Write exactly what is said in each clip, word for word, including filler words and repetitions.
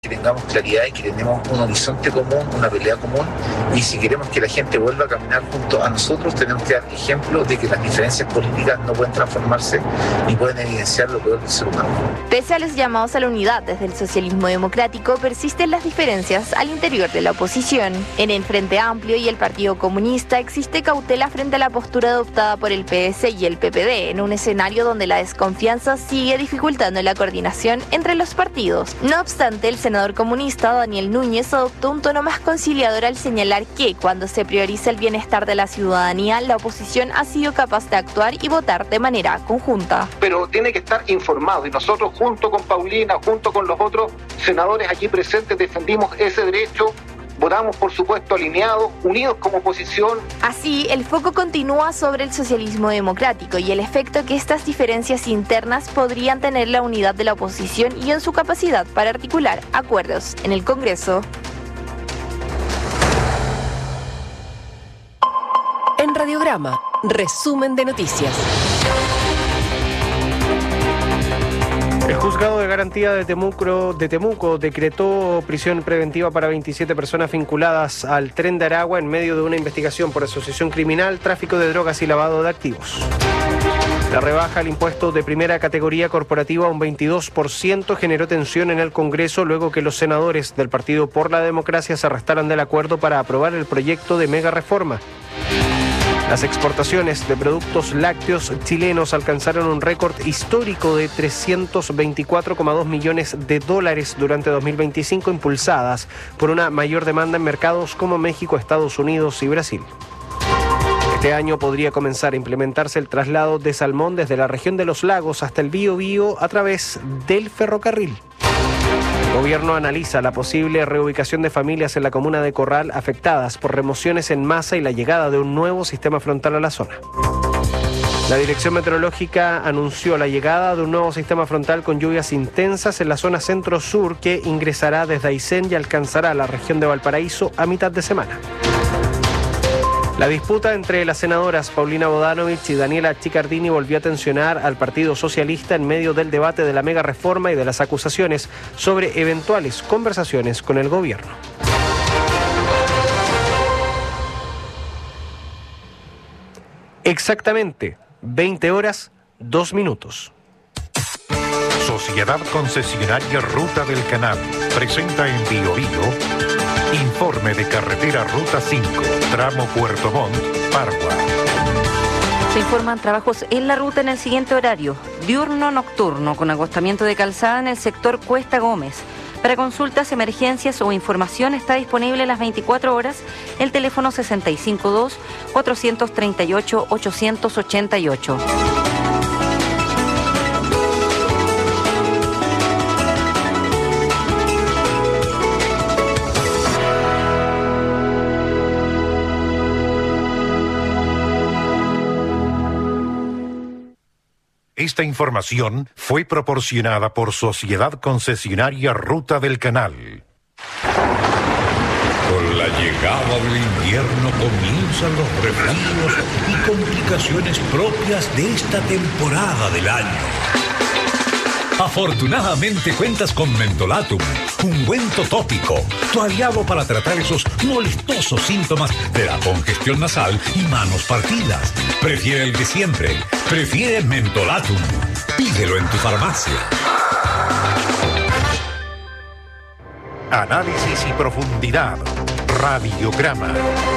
Que tengamos claridad y que tenemos un horizonte común, una pelea común, y si queremos que la gente vuelva a caminar junto a nosotros, tenemos que dar ejemplo de que las diferencias políticas no pueden transformarse ni pueden evidenciar lo peor del ser humano. Pese a los llamados a la unidad desde el socialismo democrático, persisten las diferencias al interior de la oposición. En el Frente Amplio y el Partido Comunista existe cautela frente a la postura adoptada por el P S y el P P D, en un escenario donde la desconfianza sigue dificultando la coordinación entre los partidos. No obstante, el senador comunista Daniel Núñez adoptó un tono más conciliador al señalar que, cuando se prioriza el bienestar de la ciudadanía, la oposición ha sido capaz de actuar y votar de manera conjunta. Pero tiene que estar informado, y nosotros, junto con Paulina, junto con los otros senadores aquí presentes, defendimos ese derecho. Votamos, por supuesto, alineados, unidos como oposición. Así, el foco continúa sobre el socialismo democrático y el efecto que estas diferencias internas podrían tener en la unidad de la oposición y en su capacidad para articular acuerdos en el Congreso. En Radiograma, resumen de noticias. El juzgado de garantía de Temuco, de Temuco decretó prisión preventiva para veintisiete personas vinculadas al Tren de Aragua en medio de una investigación por asociación criminal, tráfico de drogas y lavado de activos. La rebaja al impuesto de primera categoría corporativa a un veintidós por ciento generó tensión en el Congreso luego que los senadores del Partido por la Democracia se restaran del acuerdo para aprobar el proyecto de mega reforma. Las exportaciones de productos lácteos chilenos alcanzaron un récord histórico de trescientos veinticuatro coma dos millones de dólares durante dos mil veinticinco, impulsadas por una mayor demanda en mercados como México, Estados Unidos y Brasil. Este año podría comenzar a implementarse el traslado de salmón desde la región de los lagos hasta el Biobío a través del ferrocarril. El gobierno analiza la posible reubicación de familias en la comuna de Corral afectadas por remociones en masa y la llegada de un nuevo sistema frontal a la zona. La Dirección Meteorológica anunció la llegada de un nuevo sistema frontal con lluvias intensas en la zona centro-sur que ingresará desde Aysén y alcanzará la región de Valparaíso a mitad de semana. La disputa entre las senadoras Paulina Bodanovich y Daniela Chiccardini volvió a tensionar al Partido Socialista en medio del debate de la mega reforma y de las acusaciones sobre eventuales conversaciones con el gobierno. Exactamente veinte horas, dos minutos. Sociedad Concesionaria Ruta del Canal presenta en Biobío informe de carretera Ruta cinco, tramo Puerto Montt, Pargua. Se informan trabajos en la ruta en el siguiente horario: diurno-nocturno, con agostamiento de calzada en el sector Cuesta Gómez. Para consultas, emergencias o información está disponible las veinticuatro horas el teléfono sesenta y cinco dos, cuatrocientos treinta y ocho, ochocientos ochenta y ocho. Esta información fue proporcionada por Sociedad Concesionaria Ruta del Canal. Con la llegada del invierno comienzan los resfríos y complicaciones propias de esta temporada del año. Afortunadamente cuentas con Mentolatum, ungüento tópico, tu aliado para tratar esos molestosos síntomas de la congestión nasal y manos partidas. Prefiere el de siempre, prefiere Mentolatum. Pídelo en tu farmacia. Análisis y profundidad. Radiograma.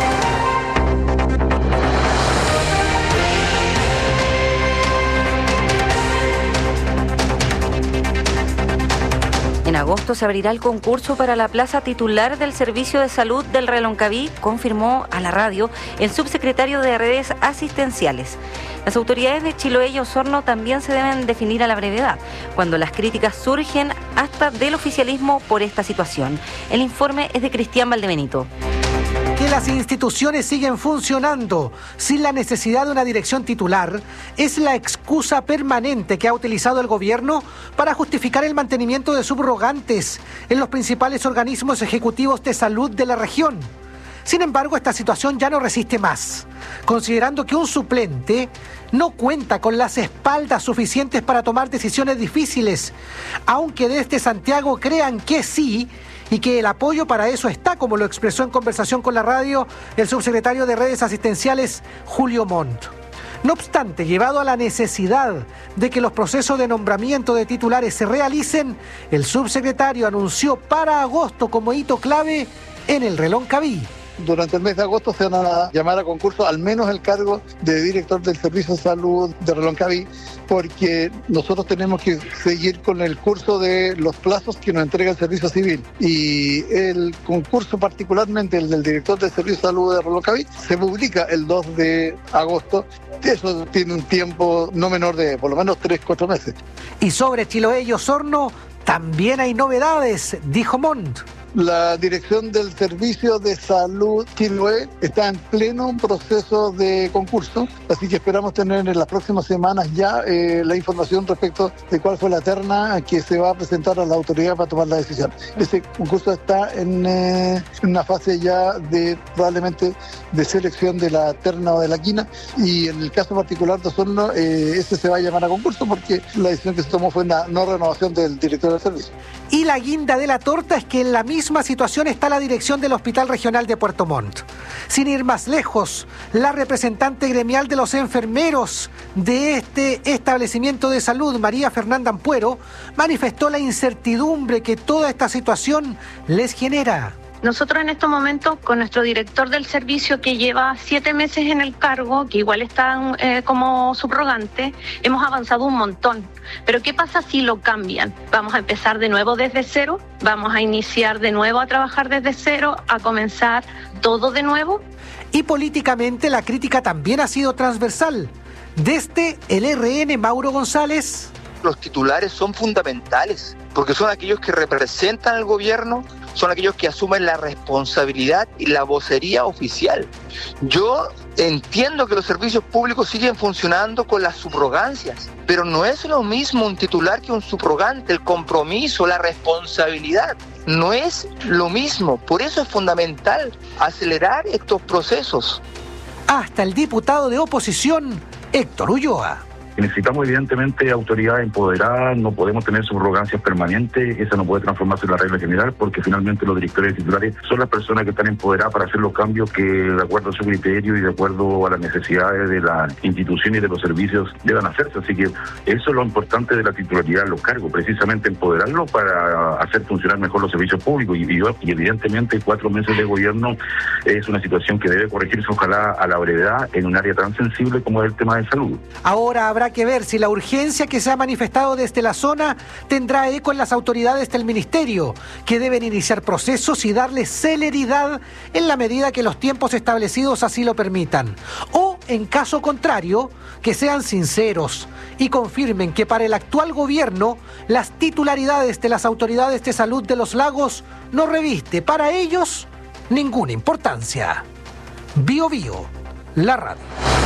En agosto se abrirá el concurso para la plaza titular del Servicio de Salud del Reloncaví, confirmó a la radio el subsecretario de Redes Asistenciales. Las autoridades de Chiloé y Osorno también se deben definir a la brevedad, cuando las críticas surgen hasta del oficialismo por esta situación. El informe es de Cristian Valdebenito. Que las instituciones siguen funcionando sin la necesidad de una dirección titular es la excusa permanente que ha utilizado el gobierno para justificar el mantenimiento de subrogantes en los principales organismos ejecutivos de salud de la región. Sin embargo, esta situación ya no resiste más, considerando que un suplente no cuenta con las espaldas suficientes para tomar decisiones difíciles, aunque desde Santiago crean que sí, y que el apoyo para eso está, como lo expresó en conversación con la radio el subsecretario de Redes Asistenciales, Julio Montt. No obstante, llevado a la necesidad de que los procesos de nombramiento de titulares se realicen, el subsecretario anunció para agosto como hito clave en el Reloncaví. Durante el mes de agosto se van a llamar a concurso al menos el cargo de director del Servicio de Salud de Reloncaví, porque nosotros tenemos que seguir con el curso de los plazos que nos entrega el Servicio Civil. Y el concurso, particularmente el del director del Servicio de Salud de Reloncaví, se publica el dos de agosto. Eso tiene un tiempo no menor de por lo menos tres, cuatro meses. Y sobre Chiloé y Osorno también hay novedades, dijo Montt. La dirección del Servicio de Salud Chiloé está en pleno proceso de concurso, así que esperamos tener en las próximas semanas ya eh, la información respecto de cuál fue la terna que se va a presentar a la autoridad para tomar la decisión. Ese concurso está en, eh, en una fase ya de probablemente de selección de la terna o de la quina, y en el caso particular de Osorno, eh, ese se va a llamar a concurso porque la decisión que se tomó fue una no renovación del director del servicio. Y la guinda de la torta es que en la misma situación está la dirección del Hospital Regional de Puerto Montt. Sin ir más lejos, la representante gremial de los enfermeros de este establecimiento de salud, María Fernanda Ampuero, manifestó la incertidumbre que toda esta situación les genera. Nosotros en estos momentos, con nuestro director del servicio que lleva siete meses en el cargo, que igual está eh, como subrogante, hemos avanzado un montón. Pero ¿qué pasa si lo cambian? ¿Vamos a empezar de nuevo desde cero? ¿Vamos a iniciar de nuevo a trabajar desde cero? ¿A comenzar todo de nuevo? Y políticamente la crítica también ha sido transversal. Desde el R N, Mauro González. Los titulares son fundamentales, porque son aquellos que representan al gobierno, son aquellos que asumen la responsabilidad y la vocería oficial. Yo entiendo que los servicios públicos siguen funcionando con las subrogancias, pero no es lo mismo un titular que un subrogante. El compromiso, la responsabilidad, no es lo mismo. Por eso es fundamental acelerar estos procesos. Hasta el diputado de oposición, Héctor Ulloa. Necesitamos evidentemente autoridad empoderada, no podemos tener subrogancias permanentes, esa no puede transformarse en la regla general, porque finalmente los directores titulares son las personas que están empoderadas para hacer los cambios que de acuerdo a su criterio y de acuerdo a las necesidades de las instituciones y de los servicios deban hacerse. Así que eso es lo importante de la titularidad de los cargos, precisamente empoderarlos para hacer funcionar mejor los servicios públicos. Y, y, y evidentemente cuatro meses de gobierno es una situación que debe corregirse, ojalá a la brevedad, en un área tan sensible como es el tema de salud. Ahora habrá que ver si la urgencia que se ha manifestado desde la zona tendrá eco en las autoridades del ministerio, que deben iniciar procesos y darle celeridad en la medida que los tiempos establecidos así lo permitan. O, en caso contrario, que sean sinceros y confirmen que para el actual gobierno las titularidades de las autoridades de salud de los lagos no reviste para ellos ninguna importancia. Bio Bio, la radio.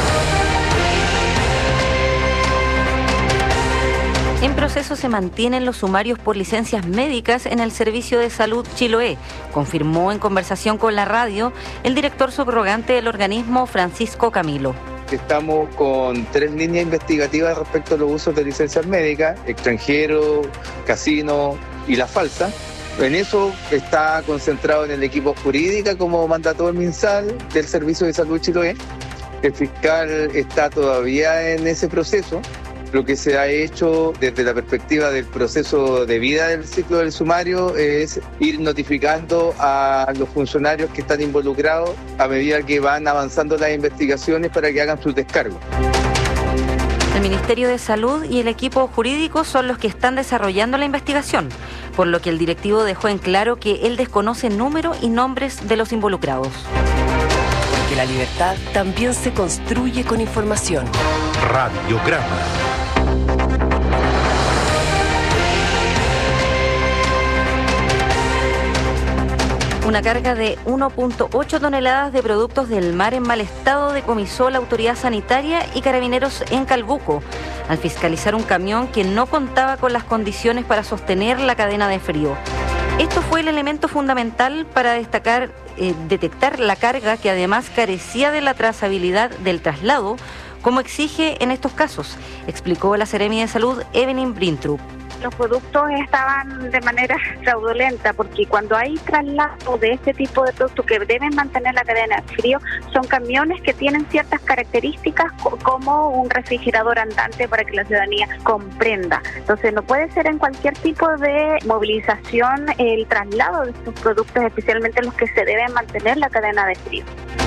En proceso se mantienen los sumarios por licencias médicas en el Servicio de Salud Chiloé, confirmó en conversación con la radio el director subrogante del organismo, Francisco Camilo. Estamos con tres líneas investigativas respecto a los usos de licencias médicas, extranjero, casino y la falsa. En eso está concentrado en el equipo jurídica, como mandató el MinSal del Servicio de Salud Chiloé. El fiscal está todavía en ese proceso. Lo que se ha hecho desde la perspectiva del proceso de vida del ciclo del sumario es ir notificando a los funcionarios que están involucrados a medida que van avanzando las investigaciones para que hagan sus descargos. El Ministerio de Salud y el equipo jurídico son los que están desarrollando la investigación, por lo que el directivo dejó en claro que él desconoce número y nombres de los involucrados. Porque la libertad también se construye con información. Radiograma. Una carga de uno punto ocho toneladas de productos del mar en mal estado decomisó la autoridad sanitaria y carabineros en Calbuco, al fiscalizar un camión que no contaba con las condiciones para sostener la cadena de frío. Esto fue el elemento fundamental para destacar eh, detectar la carga que además carecía de la trazabilidad del traslado, como exige en estos casos, explicó la Seremi de Salud, Evelyn Brintrup. Los productos estaban de manera fraudulenta porque cuando hay traslado de este tipo de productos que deben mantener la cadena de frío, son camiones que tienen ciertas características como un refrigerador andante para que la ciudadanía comprenda. Entonces no puede ser en cualquier tipo de movilización el traslado de estos productos, especialmente los que se deben mantener la cadena de frío.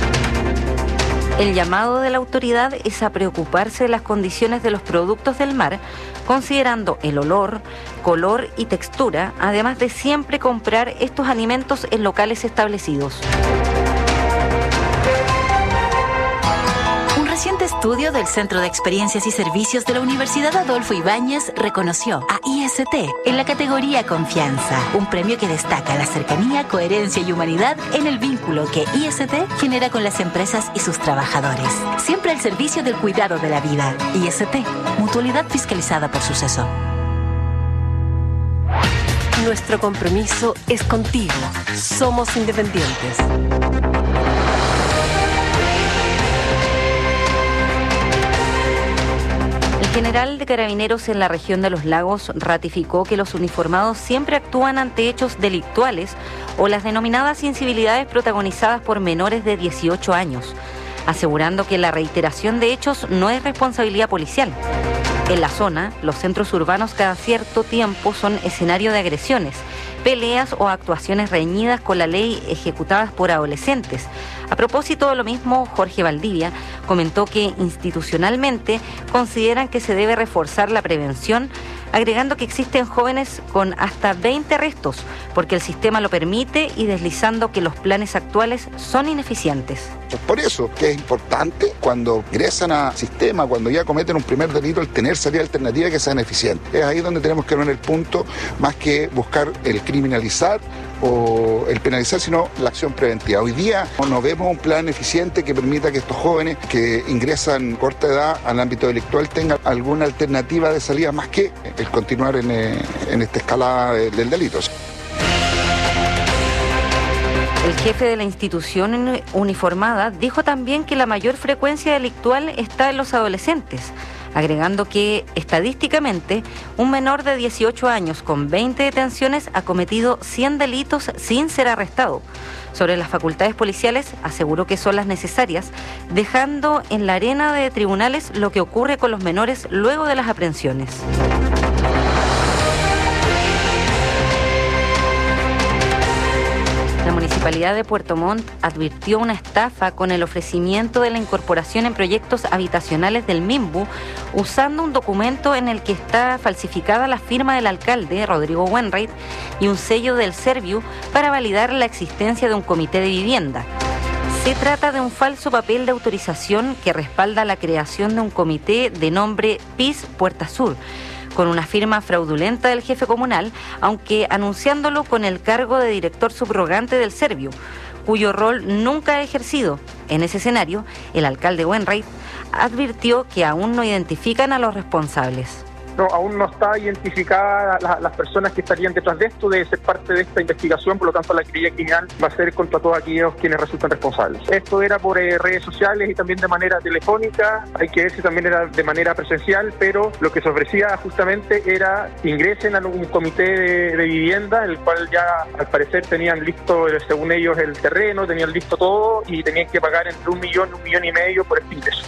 El llamado de la autoridad es a preocuparse de las condiciones de los productos del mar, considerando el olor, color y textura, además de siempre comprar estos alimentos en locales establecidos. Un reciente estudio del Centro de Experiencias y Servicios de la Universidad Adolfo Ibáñez reconoció a I S T en la categoría Confianza, un premio que destaca la cercanía, coherencia y humanidad en el vínculo que I S T genera con las empresas y sus trabajadores. Siempre al servicio del cuidado de la vida. I S T, mutualidad fiscalizada por Suceso. Nuestro compromiso es contigo. Somos independientes. El general de Carabineros en la región de Los Lagos ratificó que los uniformados siempre actúan ante hechos delictuales o las denominadas incivilidades protagonizadas por menores de dieciocho años, asegurando que la reiteración de hechos no es responsabilidad policial. En la zona, los centros urbanos cada cierto tiempo son escenario de agresiones, peleas o actuaciones reñidas con la ley ejecutadas por adolescentes. A propósito de lo mismo, Jorge Valdivia comentó que institucionalmente consideran que se debe reforzar la prevención, agregando que existen jóvenes con hasta veinte arrestos, porque el sistema lo permite y deslizando que los planes actuales son ineficientes. Por eso que es importante cuando ingresan al sistema, cuando ya cometen un primer delito, el tener salida alternativa que sean eficientes. Es ahí donde tenemos que ver el punto, más que buscar el criminalizar o el penalizar, sino la acción preventiva. Hoy día no vemos un plan eficiente que permita que estos jóvenes que ingresan corta edad al ámbito delictual tengan alguna alternativa de salida más que el continuar en, en esta escalada del delito. El jefe de la institución uniformada dijo también que la mayor frecuencia delictual está en los adolescentes, agregando que estadísticamente un menor de dieciocho años con veinte detenciones ha cometido cien delitos sin ser arrestado. Sobre las facultades policiales aseguró que son las necesarias, dejando en la arena de tribunales lo que ocurre con los menores luego de las aprehensiones. La Municipalidad de Puerto Montt advirtió una estafa con el ofrecimiento de la incorporación en proyectos habitacionales del MIMBU usando un documento en el que está falsificada la firma del alcalde, Rodrigo Wainwright, y un sello del Serviu para validar la existencia de un comité de vivienda. Se trata de un falso papel de autorización que respalda la creación de un comité de nombre P I S Puerta Sur, con una firma fraudulenta del jefe comunal, aunque anunciándolo con el cargo de director subrogante del Serviu, cuyo rol nunca ha ejercido. En ese escenario, el alcalde Wainwright advirtió que aún no identifican a los responsables. No, aún no está identificada la, las personas que estarían detrás de esto, debe ser parte de esta investigación, por lo tanto la querella criminal va a ser contra todos aquellos quienes resultan responsables. Esto era por eh, redes sociales y también de manera telefónica, hay que ver si también era de manera presencial, pero lo que se ofrecía justamente era que ingresen a un comité de, de vivienda, el cual ya al parecer tenían listo, según ellos, el terreno, tenían listo todo y tenían que pagar entre un millón y un millón y medio por este ingreso.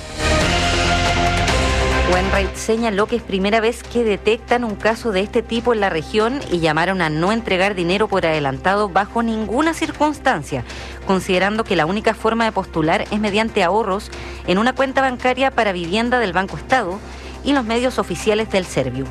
Wainwright señaló que es primera vez que detectan un caso de este tipo en la región y llamaron a no entregar dinero por adelantado bajo ninguna circunstancia, considerando que la única forma de postular es mediante ahorros en una cuenta bancaria para vivienda del Banco Estado y los medios oficiales del Serviu.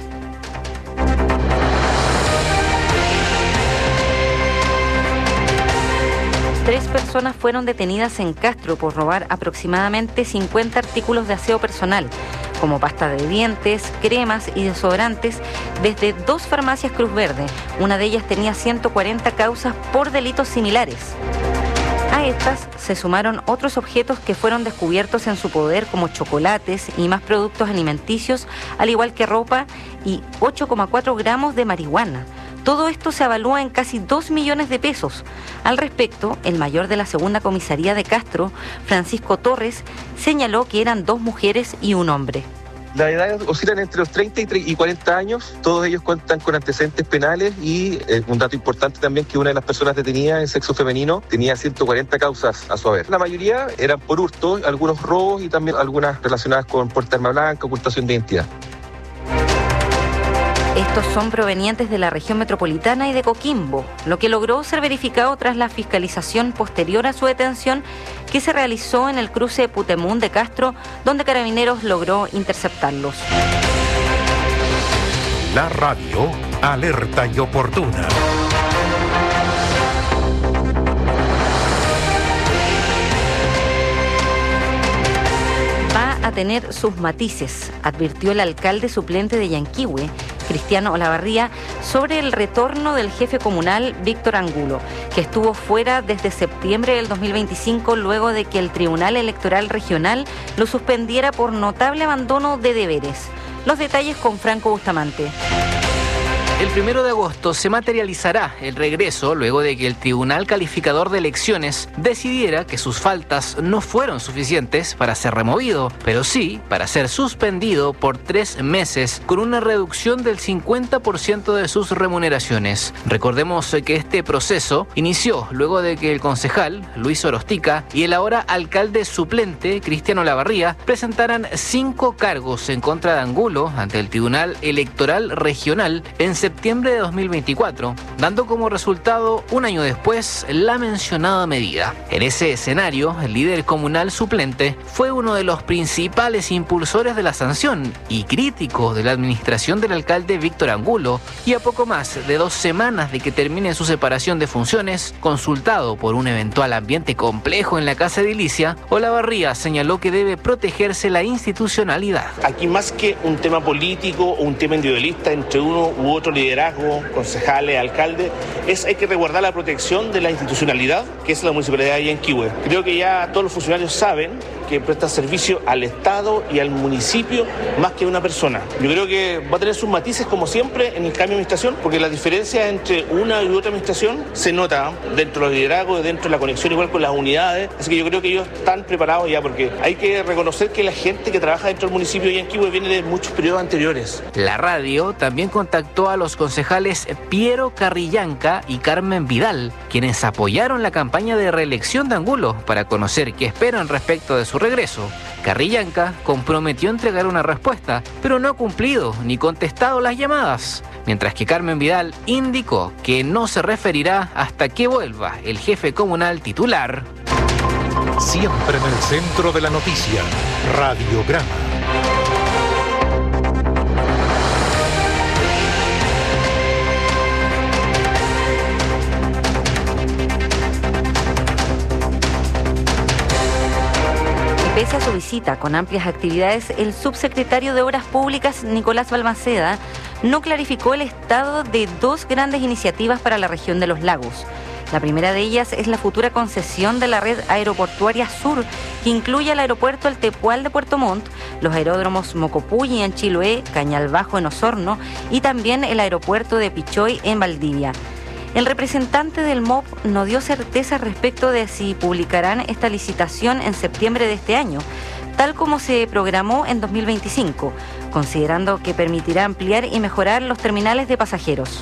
Tres personas fueron detenidas en Castro por robar aproximadamente cincuenta artículos de aseo personal, como pasta de dientes, cremas y desodorantes, desde dos farmacias Cruz Verde. Una de ellas tenía ciento cuarenta causas por delitos similares. A estas se sumaron otros objetos que fueron descubiertos en su poder, como chocolates y más productos alimenticios, al igual que ropa y ocho coma cuatro gramos de marihuana. Todo esto se evalúa en casi dos millones de pesos. Al respecto, el mayor de la segunda comisaría de Castro, Francisco Torres, señaló que eran dos mujeres y un hombre. Las edades oscilan entre los treinta y cuarenta años, todos ellos cuentan con antecedentes penales y eh, un dato importante también que una de las personas detenidas en sexo femenino tenía ciento cuarenta causas a su haber. La mayoría eran por hurto, algunos robos y también algunas relacionadas con porte de arma blanca, ocultación de identidad. Estos son provenientes de la región metropolitana y de Coquimbo, lo que logró ser verificado tras la fiscalización posterior a su detención que se realizó en el cruce de Putemún de Castro, donde Carabineros logró interceptarlos. La radio, alerta y oportuna. Va a tener sus matices, advirtió el alcalde suplente de Yanquihue, Cristiano Olavarría, sobre el retorno del jefe comunal Víctor Angulo, que estuvo fuera desde septiembre del dos mil veinticinco luego de que el Tribunal Electoral Regional lo suspendiera por notable abandono de deberes. Los detalles con Franco Bustamante. El primero de agosto se materializará el regreso luego de que el Tribunal Calificador de Elecciones decidiera que sus faltas no fueron suficientes para ser removido, pero sí para ser suspendido por tres meses con una reducción del cincuenta por ciento de sus remuneraciones. Recordemos que este proceso inició luego de que el concejal Luis Orostica y el ahora alcalde suplente Cristiano Olavarría presentaran cinco cargos en contra de Angulo ante el Tribunal Electoral Regional en septiembre de dos mil veinticuatro, dando como resultado un año después la mencionada medida. En ese escenario, el líder comunal suplente fue uno de los principales impulsores de la sanción y crítico de la administración del alcalde Víctor Angulo, y a poco más de dos semanas de que termine su separación de funciones, consultado por un eventual ambiente complejo en la Casa Edilicia, Olavarría señaló que debe protegerse la institucionalidad. Aquí más que un tema político o un tema individualista entre uno u otro liderazgo, concejales, alcaldes, es hay que resguardar la protección de la institucionalidad que es la municipalidad de Yanquihue. Creo que ya todos los funcionarios saben que presta servicio al Estado y al municipio más que a una persona. Yo creo que va a tener sus matices como siempre en el cambio de administración, porque la diferencia entre una y otra administración se nota dentro de los liderazgos, dentro de la conexión igual con las unidades, así que yo creo que ellos están preparados ya, porque hay que reconocer que la gente que trabaja dentro del municipio de Yanquihue viene de muchos periodos anteriores. La radio también contactó a los concejales Piero Carrillanca y Carmen Vidal, quienes apoyaron la campaña de reelección de Angulo, para conocer qué esperan respecto de su regreso. Carrillanca comprometió entregar una respuesta, pero no ha cumplido ni contestado las llamadas, mientras que Carmen Vidal indicó que no se referirá hasta que vuelva el jefe comunal titular. Siempre en el centro de la noticia, Radiograma. Pese a su visita con amplias actividades, el subsecretario de Obras Públicas, Nicolás Balmaceda, no clarificó el estado de dos grandes iniciativas para la región de los lagos. La primera de ellas es la futura concesión de la red aeroportuaria sur, que incluye el aeropuerto El Tepual de Puerto Montt, los aeródromos Mocopuyi en Chiloé, Cañal Bajo en Osorno y también el aeropuerto de Pichoy en Valdivia. El representante del M O P no dio certeza respecto de si publicarán esta licitación en septiembre de este año, tal como se programó en dos mil veinticinco, considerando que permitirá ampliar y mejorar los terminales de pasajeros.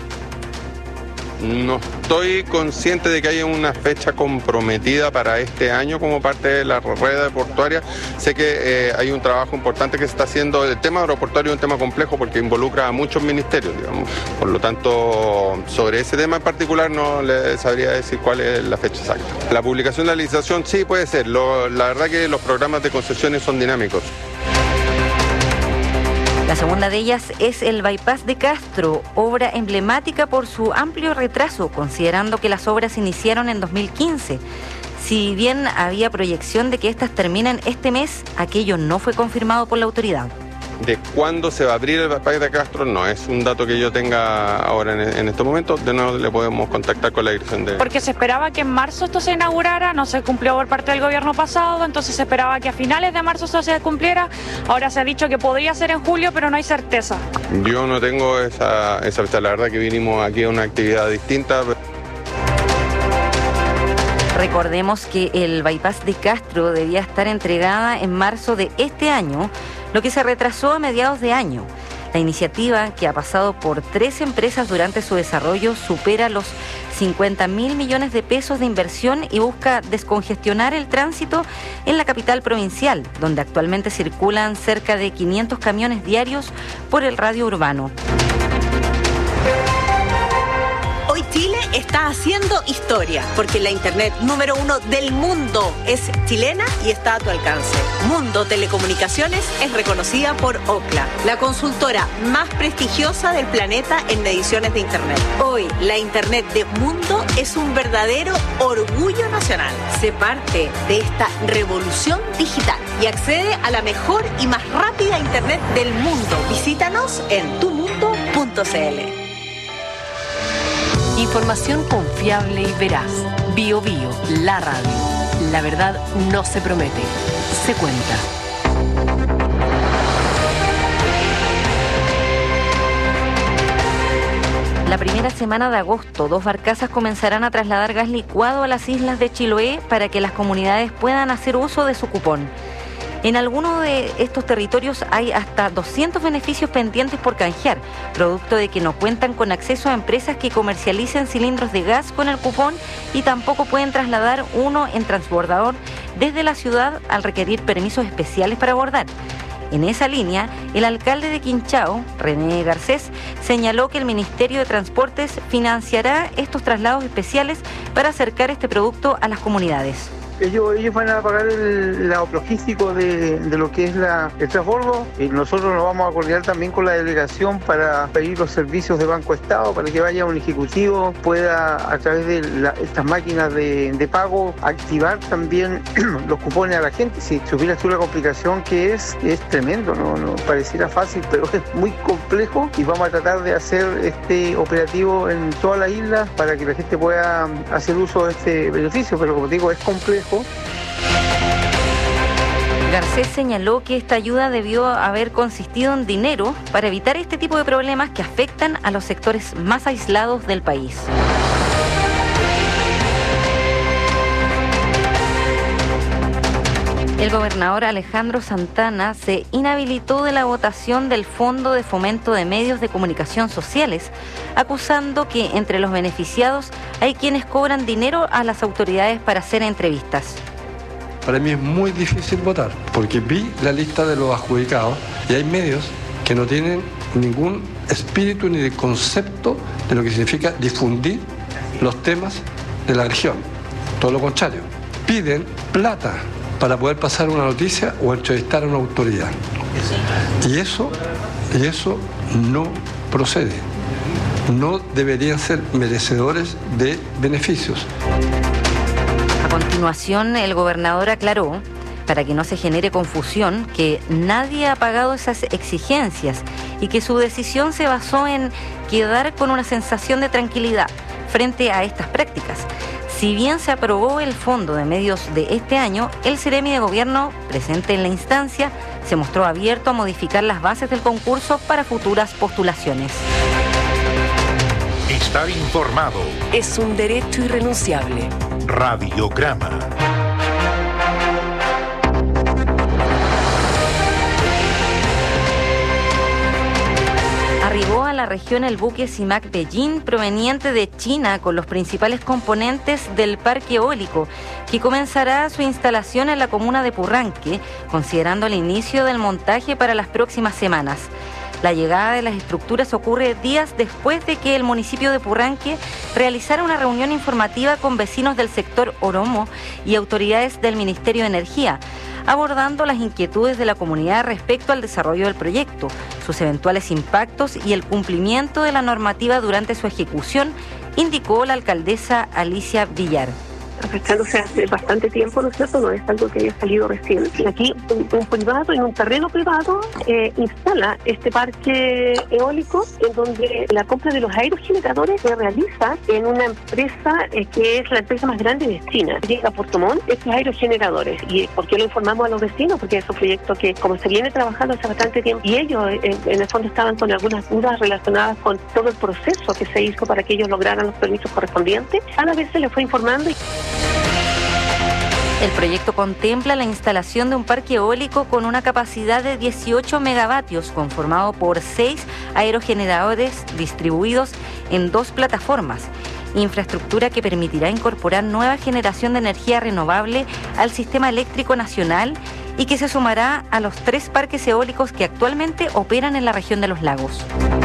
No estoy consciente de que haya una fecha comprometida para este año como parte de la red aeroportuaria. Sé que eh, hay un trabajo importante que se está haciendo. El tema aeroportuario es un tema complejo porque involucra a muchos ministerios, digamos. Por lo tanto, sobre ese tema en particular no le sabría decir cuál es la fecha exacta. La publicación de la licitación sí puede ser. Lo, la verdad que los programas de concesiones son dinámicos. La segunda de ellas es el Bypass de Castro, obra emblemática por su amplio retraso, considerando que las obras iniciaron en dos mil quince. Si bien había proyección de que estas terminen este mes, aquello no fue confirmado por la autoridad. de cuándo se va a abrir el bypass de Castro no es un dato que yo tenga ahora en, en este momento. De nuevo le podemos contactar con la dirección de... Porque se esperaba que en marzo esto se inaugurara, no se cumplió por parte del gobierno pasado, entonces se esperaba que a finales de marzo esto se cumpliera. Ahora se ha dicho que podría ser en julio, pero no hay certeza. Yo no tengo esa, esa fecha, la verdad que vinimos aquí a una actividad distinta. Recordemos que el bypass de Castro debía estar entregada en marzo de este año, lo que se retrasó a mediados de año. La iniciativa, que ha pasado por tres empresas durante su desarrollo, supera los cincuenta mil millones de pesos de inversión y busca descongestionar el tránsito en la capital provincial, donde actualmente circulan cerca de quinientos camiones diarios por el radio urbano. Hoy Chile está haciendo historia, porque la internet número uno del mundo es chilena y está a tu alcance. Mundo Telecomunicaciones es reconocida por Ookla, la consultora más prestigiosa del planeta en mediciones de internet. Hoy, la internet de Mundo es un verdadero orgullo nacional. Sé parte de esta revolución digital y accede a la mejor y más rápida internet del mundo. Visítanos en tu mundo punto c l. Información confiable y veraz. Bio Bio, la radio. La verdad no se promete, se cuenta. La primera semana de agosto, dos barcazas comenzarán a trasladar gas licuado a las islas de Chiloé para que las comunidades puedan hacer uso de su cupón. En algunos de estos territorios hay hasta doscientos beneficios pendientes por canjear, producto de que no cuentan con acceso a empresas que comercialicen cilindros de gas con el cupón y tampoco pueden trasladar uno en transbordador desde la ciudad al requerir permisos especiales para abordar. En esa línea, el alcalde de Quinchao, René Garcés, señaló que el Ministerio de Transportes financiará estos traslados especiales para acercar este producto a las comunidades. Ellos, ellos van a pagar el lado logístico de, de lo que es la, el transbordo, y nosotros nos vamos a coordinar también con la delegación para pedir los servicios de Banco Estado para que vaya un ejecutivo, pueda a través de la, estas máquinas de, de pago activar también los cupones a la gente. Si supieras tú la complicación que es, es tremendo, no, no pareciera fácil, pero es muy complejo y vamos a tratar de hacer este operativo en toda la isla para que la gente pueda hacer uso de este beneficio, pero como digo, es complejo. Garcés señaló que esta ayuda debió haber consistido en dinero para evitar este tipo de problemas que afectan a los sectores más aislados del país. El gobernador Alejandro Santana se inhabilitó de la votación del Fondo de Fomento de Medios de Comunicación Sociales, acusando que entre los beneficiados hay quienes cobran dinero a las autoridades para hacer entrevistas. Para mí es muy difícil votar, porque vi la lista de los adjudicados y hay medios que no tienen ningún espíritu ni de concepto de lo que significa difundir los temas de la región. Todo lo contrario, piden plata para poder pasar una noticia o entrevistar a una autoridad. Y eso, y eso no procede. No deberían ser merecedores de beneficios. A continuación, el gobernador aclaró, para que no se genere confusión, que nadie ha pagado esas exigencias y que su decisión se basó en quedar con una sensación de tranquilidad frente a estas prácticas. Si bien se aprobó el fondo de medios de este año, el Ceremi de Gobierno, presente en la instancia, se mostró abierto a modificar las bases del concurso para futuras postulaciones. Estar informado es un derecho irrenunciable. Radiograma. Arribó a la región el buque CIMAC Beijing proveniente de China con los principales componentes del parque eólico, que comenzará su instalación en la comuna de Purranque, considerando el inicio del montaje para las próximas semanas. La llegada de las estructuras ocurre días después de que el municipio de Purranque realizara una reunión informativa con vecinos del sector Oromo y autoridades del Ministerio de Energía, abordando las inquietudes de la comunidad respecto al desarrollo del proyecto, sus eventuales impactos y el cumplimiento de la normativa durante su ejecución, indicó la alcaldesa Alicia Villar. afectándose hace bastante tiempo, ¿no es cierto? No es algo que haya salido recién. Aquí un, un privado, en un terreno privado, eh, instala este parque eólico en donde la compra de los aerogeneradores se realiza en una empresa eh, que es la empresa más grande de China. Llega a Puerto Montt estos aerogeneradores. ¿Y por qué lo informamos a los vecinos? Porque es un proyecto que, como se viene trabajando hace bastante tiempo, y ellos en, en el fondo estaban con algunas dudas relacionadas con todo el proceso que se hizo para que ellos lograran los permisos correspondientes, a la vez se les fue informando. El proyecto contempla la instalación de un parque eólico con una capacidad de dieciocho megavatios, conformado por seis aerogeneradores distribuidos en dos plataformas. Infraestructura que permitirá incorporar nueva generación de energía renovable al sistema eléctrico nacional y que se sumará a los tres parques eólicos que actualmente operan en la región de los lagos.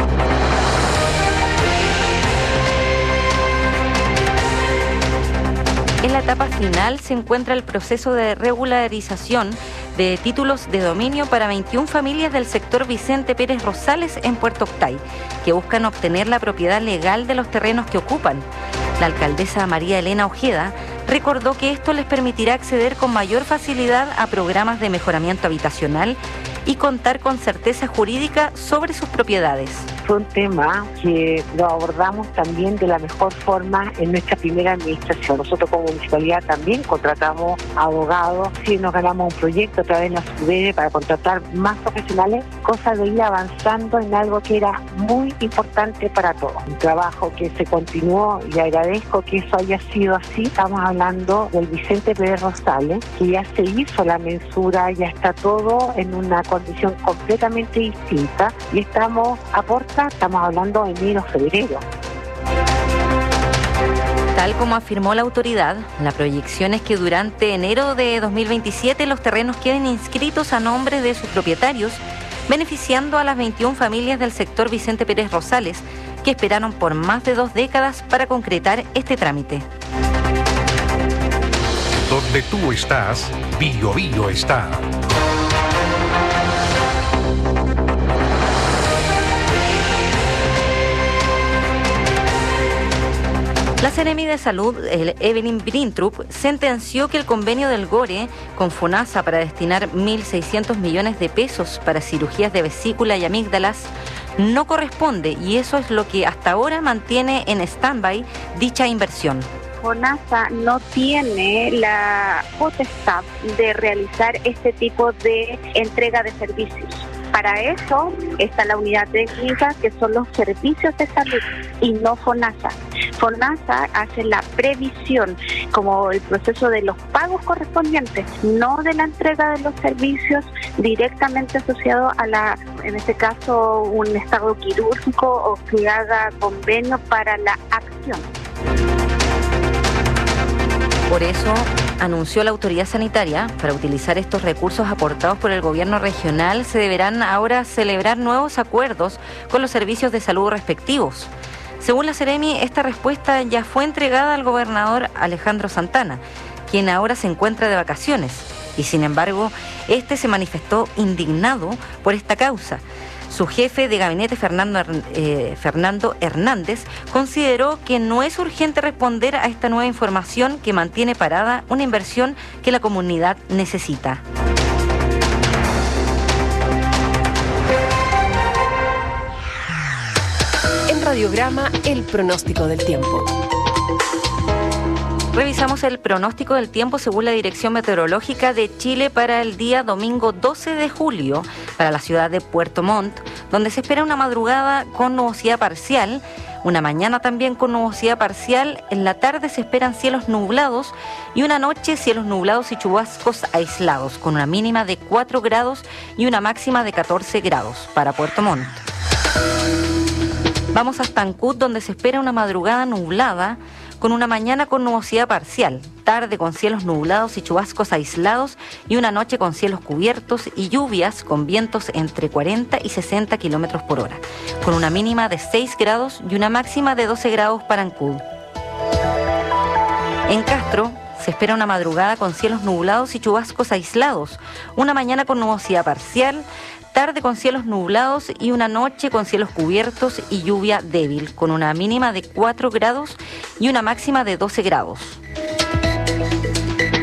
En la etapa final se encuentra el proceso de regularización de títulos de dominio para veintiuna familias del sector Vicente Pérez Rosales en Puerto Octay, que buscan obtener la propiedad legal de los terrenos que ocupan. La alcaldesa María Elena Ojeda recordó que esto les permitirá acceder con mayor facilidad a programas de mejoramiento habitacional y contar con certeza jurídica sobre sus propiedades. Fue un tema que lo abordamos también de la mejor forma en nuestra primera administración. Nosotros como municipalidad también contratamos abogados, sí nos ganamos un proyecto a través de la SUDERE para contratar más profesionales, cosa de ir avanzando en algo que era muy importante para todos. Un trabajo que se continuó y agradezco que eso haya sido así. Estamos hablando del Vicente Pérez Rosales, que ya se hizo la mensura, ya está todo en una condición completamente distinta y estamos a puerta, estamos hablando de enero, febrero. Tal como afirmó la autoridad, la proyección es que durante enero de dos mil veintisiete los terrenos queden inscritos a nombre de sus propietarios, beneficiando a las veintiuna familias del sector Vicente Pérez Rosales, que esperaron por más de dos décadas para concretar este trámite. Donde tú estás, Bio Bio está. La Seremi de Salud, el Evelyn Brintrup, sentenció que el convenio del GORE con FONASA para destinar mil seiscientos millones de pesos para cirugías de vesícula y amígdalas no corresponde, y eso es lo que hasta ahora mantiene en stand-by dicha inversión. FONASA no tiene la potestad de realizar este tipo de entrega de servicios. Para eso está la unidad técnica, que son los servicios de salud, y no FONASA. FONASA hace la previsión, como el proceso de los pagos correspondientes, no de la entrega de los servicios directamente asociado a la, en este caso, un estado quirúrgico o que haga convenio para la acción. Por eso, anunció la autoridad sanitaria, para utilizar estos recursos aportados por el gobierno regional, se deberán ahora celebrar nuevos acuerdos con los servicios de salud respectivos. Según la Seremi, esta respuesta ya fue entregada al gobernador Alejandro Santana, quien ahora se encuentra de vacaciones, y sin embargo, este se manifestó indignado por esta causa. Su jefe de gabinete, Fernando, eh, Fernando Hernández, consideró que no es urgente responder a esta nueva información que mantiene parada una inversión que la comunidad necesita. En Radiograma, el pronóstico del tiempo. Revisamos el pronóstico del tiempo según la Dirección Meteorológica de Chile para el día domingo doce de julio para la ciudad de Puerto Montt, donde se espera una madrugada con nubosidad parcial, una mañana también con nubosidad parcial, en la tarde se esperan cielos nublados y una noche cielos nublados y chubascos aislados, con una mínima de cuatro grados y una máxima de catorce grados para Puerto Montt. Vamos hasta Ancud, donde se espera una madrugada nublada, con una mañana con nubosidad parcial, tarde con cielos nublados y chubascos aislados y una noche con cielos cubiertos y lluvias con vientos entre cuarenta y sesenta kilómetros por hora, con una mínima de seis grados y una máxima de doce grados para Ancud. En Castro se espera una madrugada con cielos nublados y chubascos aislados, una mañana con nubosidad parcial, tarde con cielos nublados y una noche con cielos cubiertos y lluvia débil, con una mínima de cuatro grados y una máxima de doce grados.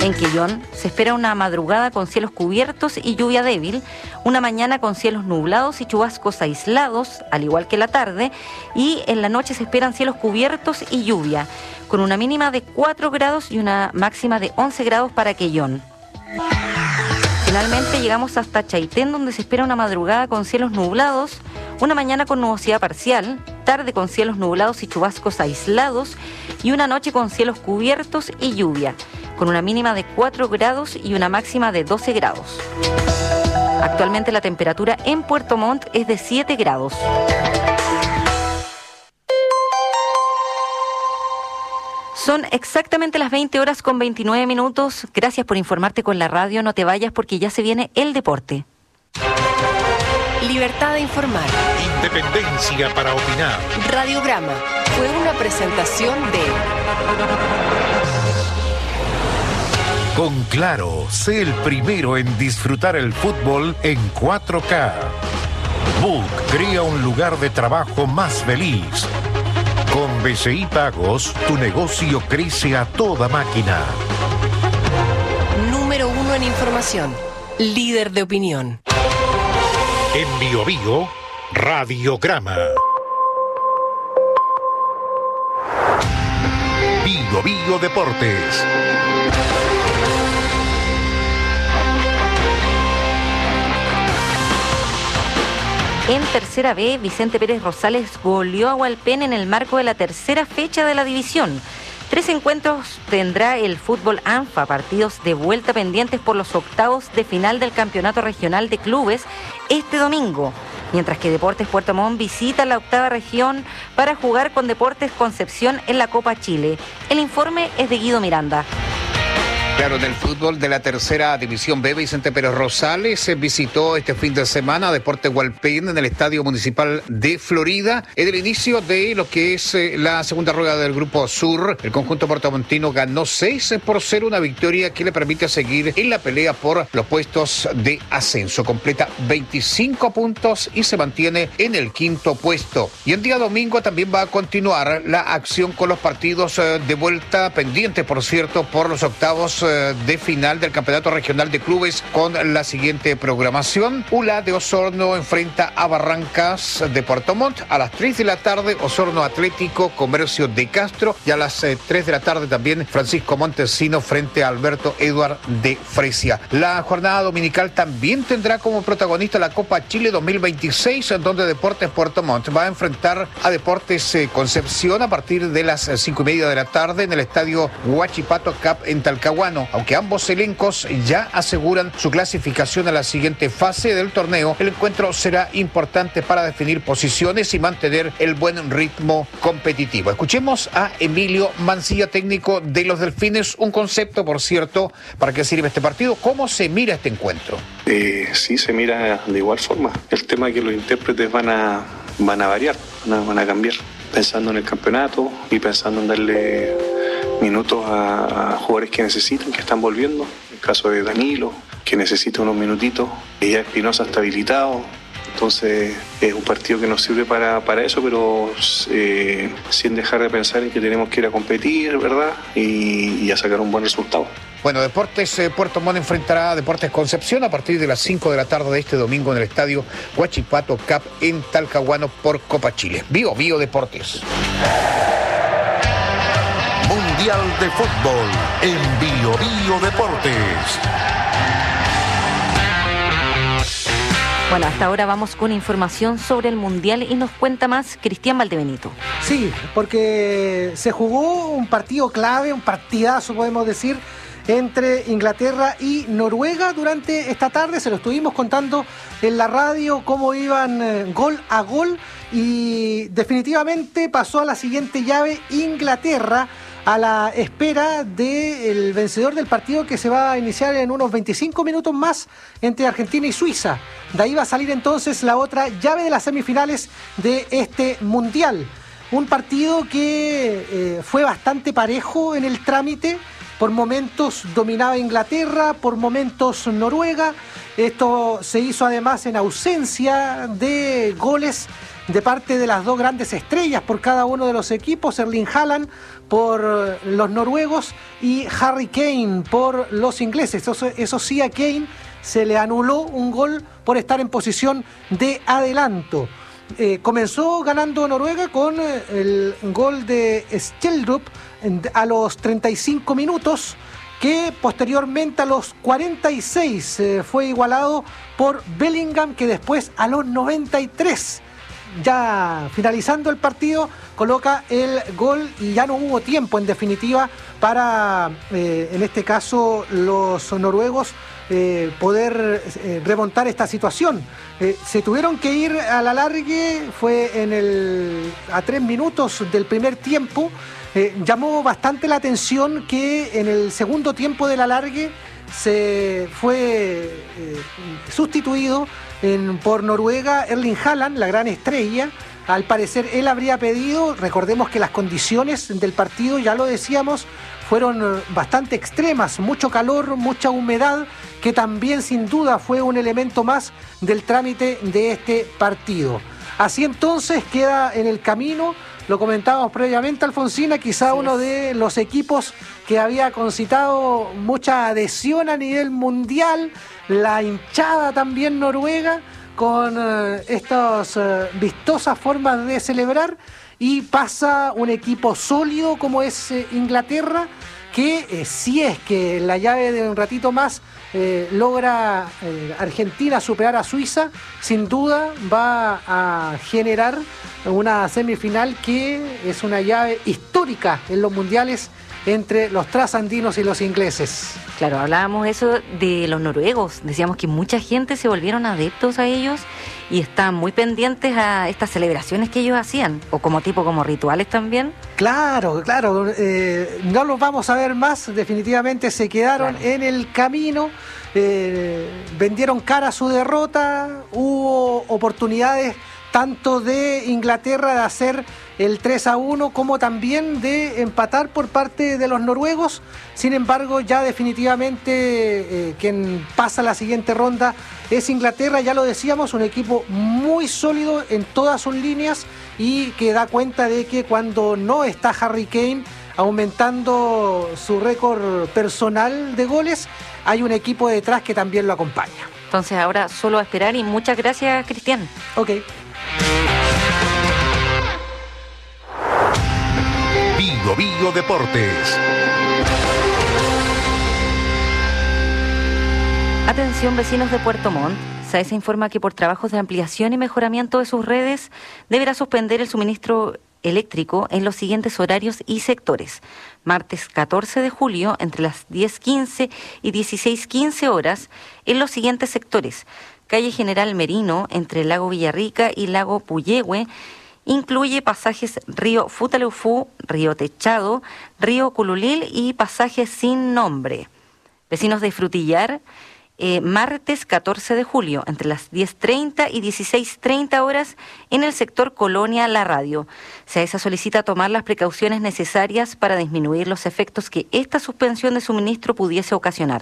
En Quellón se espera una madrugada con cielos cubiertos y lluvia débil, una mañana con cielos nublados y chubascos aislados, al igual que la tarde, y en la noche se esperan cielos cubiertos y lluvia, con una mínima de cuatro grados y una máxima de once grados para Quellón. Finalmente llegamos hasta Chaitén, donde se espera una madrugada con cielos nublados, una mañana con nubosidad parcial, tarde con cielos nublados y chubascos aislados y una noche con cielos cubiertos y lluvia, con una mínima de cuatro grados y una máxima de doce grados. Actualmente la temperatura en Puerto Montt es de siete grados. Son exactamente las veinte horas con veintinueve minutos. Gracias por informarte con la radio. No te vayas porque ya se viene el deporte. Libertad de informar. Independencia para opinar. Radiograma fue una presentación de... Con Claro, sé el primero en disfrutar el fútbol en cuatro K. Book crea un lugar de trabajo más feliz. Con B C I Pagos, tu negocio crece a toda máquina. Número uno en información. Líder de opinión. En Bio Bio, Radiograma. Bio Bio Deportes. En Tercera B, Vicente Pérez Rosales goleó a Hualpén en el marco de la tercera fecha de la división. Tres encuentros tendrá el fútbol ANFA, partidos de vuelta pendientes por los octavos de final del Campeonato Regional de Clubes este domingo, mientras que Deportes Puerto Montt visita la octava región para jugar con Deportes Concepción en la Copa Chile. El informe es de Guido Miranda. Claro, en el fútbol de la tercera división B, Vicente Pérez Rosales visitó este fin de semana Deportes Hualpén en el Estadio Municipal de Florida. En el inicio de lo que es la segunda rueda del Grupo Sur, el conjunto portamontino ganó seis por cero, una victoria que le permite seguir en la pelea por los puestos de ascenso. Completa veinticinco puntos y se mantiene en el quinto puesto. Y el día domingo también va a continuar la acción con los partidos de vuelta pendientes, por cierto, por los octavos de final del Campeonato Regional de Clubes con la siguiente programación. U L A de Osorno enfrenta a Barrancas de Puerto Montt a las tres de la tarde, Osorno Atlético, Comercio de Castro, y a las eh, tres de la tarde también Francisco Montesino frente a Alberto Eduard de Fresia. La jornada dominical también tendrá como protagonista la Copa Chile dos mil veintiséis, en donde Deportes Puerto Montt va a enfrentar a Deportes eh, Concepción a partir de las eh, cinco y media de la tarde en el estadio Huachipato Cup en Talcahuano. Aunque ambos elencos ya aseguran su clasificación a la siguiente fase del torneo, el encuentro será importante para definir posiciones y mantener el buen ritmo competitivo. Escuchemos a Emilio Mancilla, técnico de los Delfines. Un concepto, por cierto, para qué sirve este partido. ¿Cómo se mira este encuentro? Eh, sí, se mira de igual forma. El tema es que los intérpretes van a, van a variar, van a, van a cambiar, pensando en el campeonato y pensando en darle minutos a, a jugadores que necesitan, que están volviendo. En el caso de Danilo, que necesita unos minutitos, y ya Espinosa está habilitado. Entonces es un partido que nos sirve para, para eso, pero eh, sin dejar de pensar en que tenemos que ir a competir, ¿verdad? Y, y a sacar un buen resultado. Bueno, Deportes eh, Puerto Montt enfrentará a Deportes Concepción a partir de las cinco de la tarde de este domingo en el estadio Huachipato Cup en Talcahuano por Copa Chile. Bio Bio Deportes. Mundial de Fútbol en Bio Bio Deportes. Bueno, hasta ahora vamos con información sobre el Mundial y nos cuenta más Cristian Valdebenito. Sí, porque se jugó un partido clave, un partidazo podemos decir, entre Inglaterra y Noruega durante esta tarde. Se lo estuvimos contando en la radio cómo iban eh, gol a gol y definitivamente pasó a la siguiente llave Inglaterra, a la espera del vencedor del partido que se va a iniciar en unos veinticinco minutos más entre Argentina y Suiza. De ahí va a salir entonces la otra llave de las semifinales de este Mundial. Un partido que eh, fue bastante parejo en el trámite. Por momentos dominaba Inglaterra, por momentos Noruega. Esto se hizo además en ausencia de goles de parte de las dos grandes estrellas por cada uno de los equipos, Erling Haaland por los noruegos y Harry Kane por los ingleses. Eso, eso sí, a Kane se le anuló un gol por estar en posición de adelanto. Eh, comenzó ganando Noruega con eh, el gol de Skjeldrup a los treinta y cinco minutos, que posteriormente a los cuarenta y seis eh, fue igualado por Bellingham, que después a los noventa y tres, ya finalizando el partido, coloca el gol y ya no hubo tiempo en definitiva para, eh, en este caso, los noruegos eh, poder eh, remontar esta situación. Eh, se tuvieron que ir a la alargue, fue en el, a tres minutos del primer tiempo. Eh, llamó bastante la atención que en el segundo tiempo del alargue se fue eh, sustituido en, por Noruega Erling Haaland, la gran estrella. Al parecer él habría pedido, recordemos que las condiciones del partido, ya lo decíamos, fueron bastante extremas, mucho calor, mucha humedad, que también sin duda fue un elemento más del trámite de este partido. Así entonces queda en el camino, lo comentábamos previamente, Alfonsina, quizá uno de los equipos que había concitado mucha adhesión a nivel mundial, la hinchada también noruega, con eh, estas eh, vistosas formas de celebrar, y pasa un equipo sólido como es eh, Inglaterra, que eh, si es que la llave de un ratito más eh, logra eh, Argentina superar a Suiza, sin duda va a generar una semifinal que es una llave histórica en los mundiales entre los trasandinos y los ingleses. Claro, hablábamos eso de los noruegos, decíamos que mucha gente se volvieron adeptos a ellos y están muy pendientes a estas celebraciones que ellos hacían, o como tipo como rituales también. Claro, claro, eh, no los vamos a ver más, definitivamente se quedaron claro. en el camino, eh, vendieron cara a su derrota, hubo oportunidades tanto de Inglaterra de hacer el tres a uno como también de empatar por parte de los noruegos. Sin embargo, ya definitivamente eh, quien pasa a la siguiente ronda es Inglaterra, ya lo decíamos, un equipo muy sólido en todas sus líneas y que da cuenta de que cuando no está Harry Kane aumentando su récord personal de goles, hay un equipo detrás que también lo acompaña. Entonces ahora solo a esperar y muchas gracias, Cristian. Ok. Bio Bio Deportes. Atención, vecinos de Puerto Montt. SAESA informa que por trabajos de ampliación y mejoramiento de sus redes deberá suspender el suministro eléctrico en los siguientes horarios y sectores. Martes catorce de julio, entre las diez quince y dieciséis quince horas, en los siguientes sectores: calle General Merino, entre Lago Villarrica y Lago Puyehue, incluye pasajes Río Futaleufú, Río Techado, Río Cululil y pasajes sin nombre. Vecinos de Frutillar, eh, martes catorce de julio, entre las diez treinta y dieciséis treinta horas, en el sector Colonia La Radio. SAESA solicita tomar las precauciones necesarias para disminuir los efectos que esta suspensión de suministro pudiese ocasionar.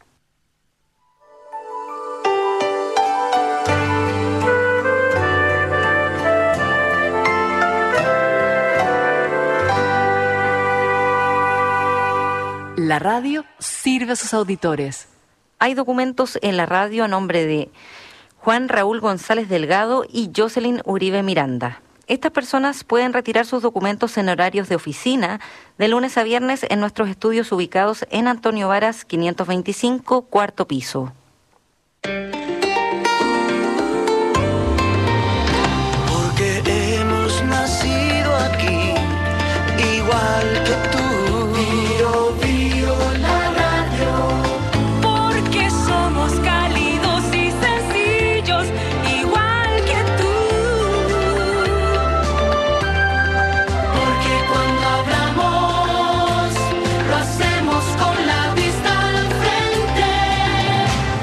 La radio sirve a sus auditores. Hay documentos en la radio a nombre de Juan Raúl González Delgado y Jocelyn Uribe Miranda. Estas personas pueden retirar sus documentos en horarios de oficina de lunes a viernes en nuestros estudios ubicados en Antonio Varas quinientos veinticinco, cuarto piso. Porque hemos nacido aquí, igual que tú. Bio, bio, la radio. Porque somos cálidos y sencillos, igual que tú. Porque cuando hablamos, lo hacemos con la vista al frente.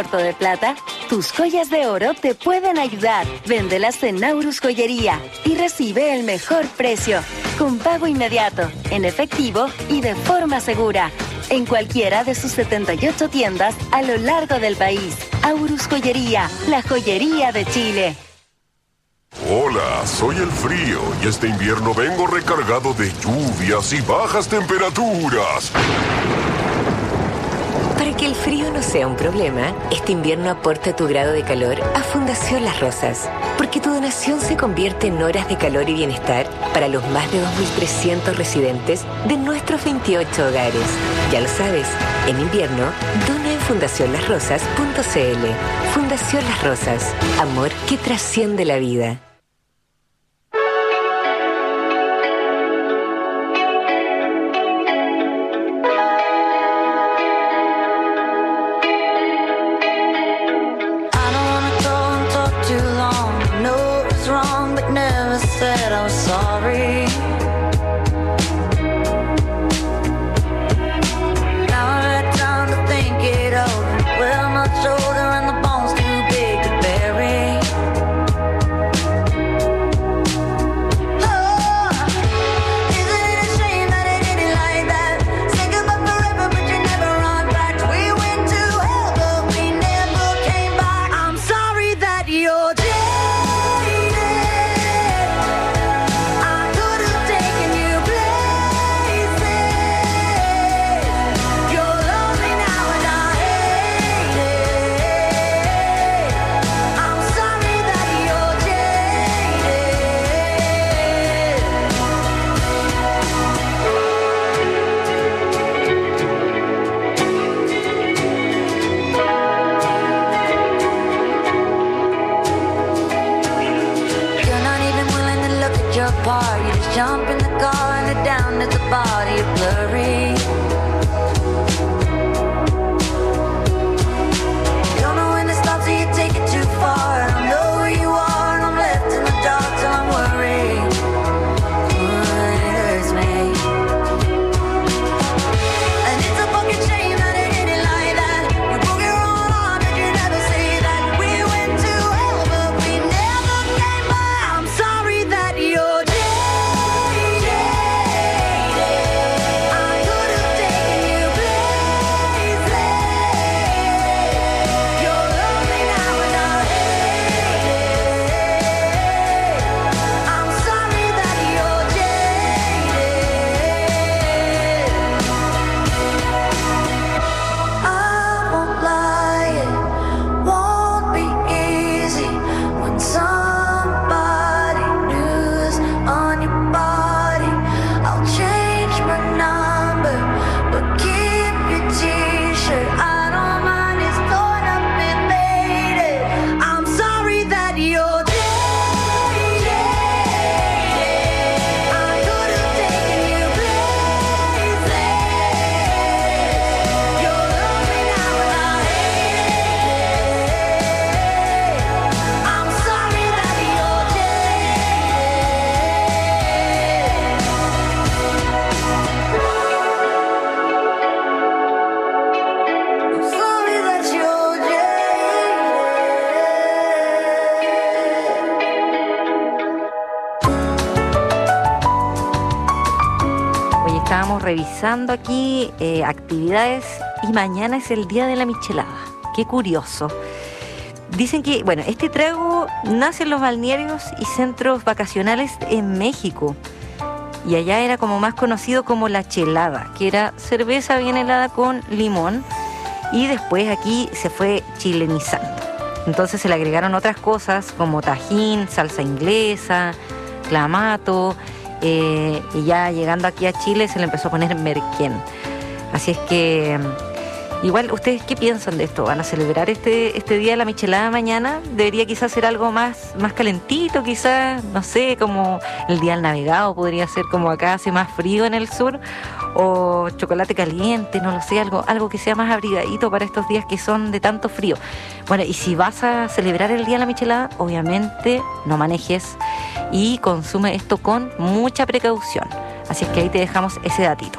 corto de plata? Tus joyas de oro te pueden ayudar. Véndelas en Naurus Joyería y recibe el mejor precio, con pago inmediato, en efectivo y de forma segura, en cualquiera de sus setenta y ocho tiendas a lo largo del país. Aurus Joyería, la joyería de Chile. Hola, soy el frío y este invierno vengo recargado de lluvias y bajas temperaturas. Para que el frío no sea un problema, este invierno aporta tu grado de calor a Fundación Las Rosas, porque tu donación se convierte en horas de calor y bienestar para los más de dos mil trescientos residentes de nuestros veintiocho hogares. Ya lo sabes, en invierno, dona en fundación las rosas punto c l. Fundación Las Rosas, amor que trasciende la vida. Said I'm sorry. Now I've had time to think it over. Well, my shoulder and the bone's too big to bury. Oh, isn't it a shame that it ended like that? Say goodbye forever, but you never run back. We went to hell, but we never came back. I'm sorry that you're dead. You just jump in the car and head down to the body blurry. You don't know when to stop, so you take it too far. I don't know where you are, and I'm left in the dark till I'm worried. Oh, it hurts me. And it's a fucking shame that it ended like that. You broke your own heart, but you never say that. We went to hell, but we never came back. I'm sorry that you're dead. Estábamos revisando aquí eh, actividades y mañana es el día de la michelada. Qué curioso. Dicen que, bueno, este trago nace en los balnearios y centros vacacionales en México. Y allá era como más conocido como la chelada, que era cerveza bien helada con limón. Y después aquí se fue chilenizando. Entonces se le agregaron otras cosas como tajín, salsa inglesa, clamato. Eh, y ya llegando aquí a Chile se le empezó a poner merquén. Así es que igual, ¿ustedes qué piensan de esto? ¿Van a celebrar este, este día de la michelada mañana? ¿Debería quizás ser algo más, más calentito, quizás? No sé, como el día del navegado podría ser, como acá hace más frío en el sur, o chocolate caliente, no lo sé, algo, algo que sea más abrigadito para estos días que son de tanto frío. Bueno, y si vas a celebrar el día de la michelada, obviamente no manejes y consume esto con mucha precaución. Así es que ahí te dejamos ese datito.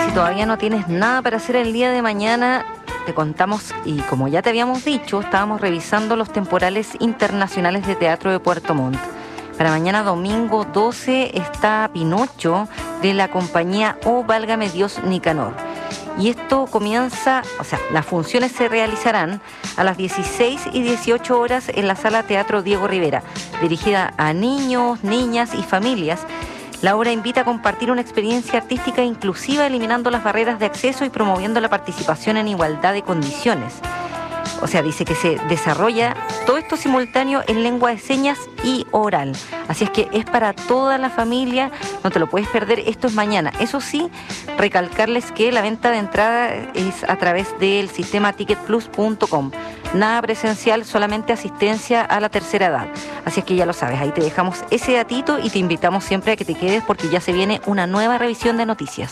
Si todavía no tienes nada para hacer el día de mañana, te contamos, y como ya te habíamos dicho, estábamos revisando los temporales internacionales de teatro de Puerto Montt. Para mañana domingo doce está Pinocho de la compañía Oh Válgame Dios Nicanor. Y esto comienza, o sea, las funciones se realizarán a las dieciséis y dieciocho horas en la Sala Teatro Diego Rivera, dirigida a niños, niñas y familias. La obra invita a compartir una experiencia artística inclusiva, eliminando las barreras de acceso y promoviendo la participación en igualdad de condiciones. O sea, dice que se desarrolla todo esto simultáneo en lengua de señas y oral. Así es que es para toda la familia, no te lo puedes perder, esto es mañana. Eso sí, recalcarles que la venta de entrada es a través del sistema ticket plus punto com. Nada presencial, solamente asistencia a la tercera edad. Así es que ya lo sabes, ahí te dejamos ese datito y te invitamos siempre a que te quedes porque ya se viene una nueva revisión de noticias.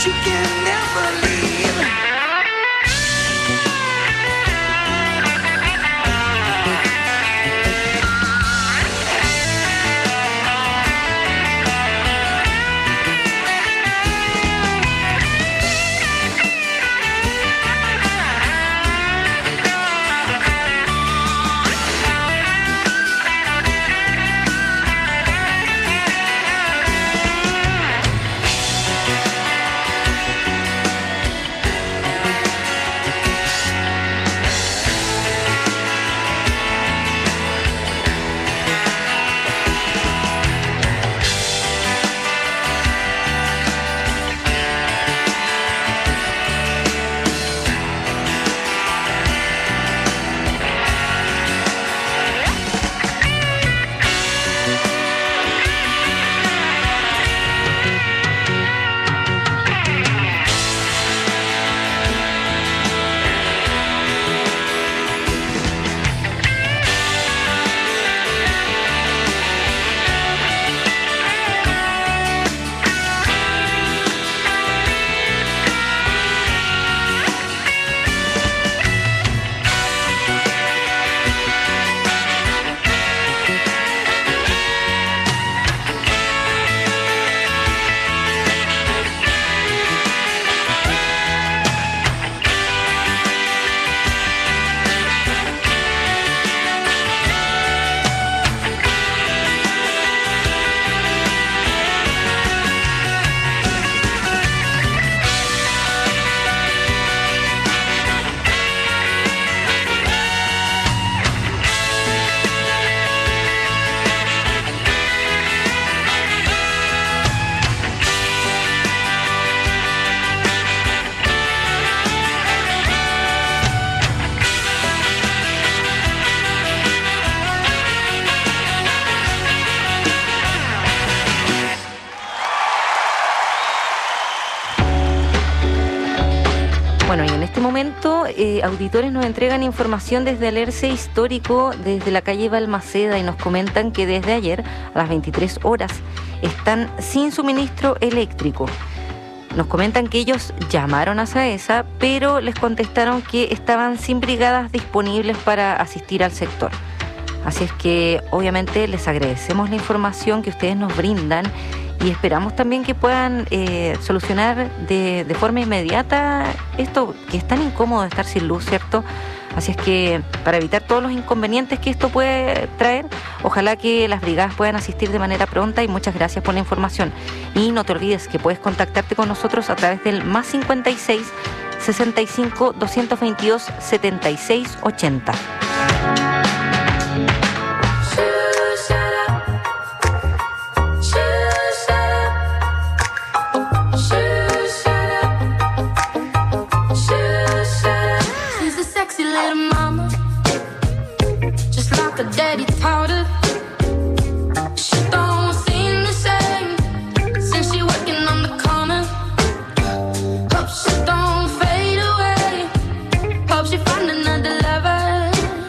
you can never leave. Bueno, y en este momento eh, auditores nos entregan información desde Alerce Histórico, desde la calle Balmaceda, y nos comentan que desde ayer a las veintitrés horas están sin suministro eléctrico. Nos comentan que ellos llamaron a SAESA, pero les contestaron que estaban sin brigadas disponibles para asistir al sector. Así es que obviamente les agradecemos la información que ustedes nos brindan y esperamos también que puedan eh, solucionar de, de forma inmediata esto que es tan incómodo de estar sin luz, ¿cierto? Así es que para evitar todos los inconvenientes que esto puede traer, ojalá que las brigadas puedan asistir de manera pronta, y muchas gracias por la información. Y no te olvides que puedes contactarte con nosotros a través del más cincuenta y seis, sesenta y cinco, doscientos veintidós, setenta y seis, ochenta. Daddy powder. She don't seem the same since she working on the corner. Hope she don't fade away. Hope she find another lover.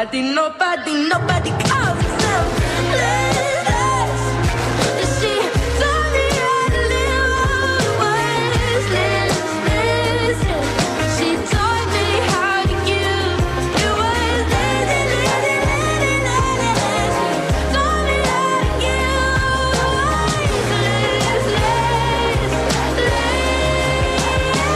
nobody, nobody, nobody